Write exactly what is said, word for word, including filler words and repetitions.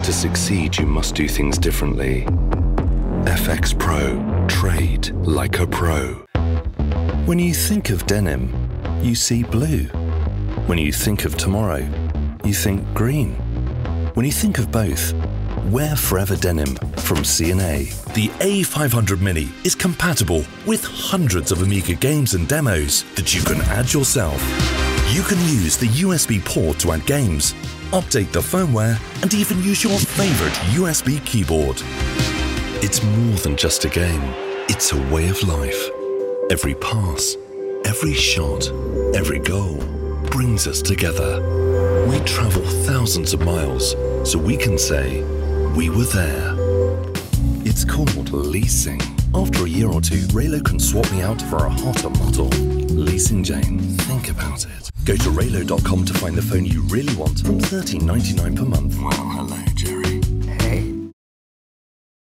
To succeed, you must do things differently. F X Pro. Trade like a pro. When you think of denim, you see blue. When you think of tomorrow, you think green. When you think of both, wear Forever Denim from C and A. The A five hundred Mini is compatible with hundreds of Amiga games and demos that you can add yourself. You can use the U S B port to add games, update the firmware, and even use your favorite U S B keyboard. It's more than just a game. It's a way of life. Every pass, every shot, every goal brings us together. We travel thousands of miles so we can say, we were there. It's called leasing. After a year or two, Raylo can swap me out for a hotter model. Leasing Jane. Think about it. Go to raylo dot com to find the phone you really want from thirteen ninety-nine per month. Well, hello, Jane.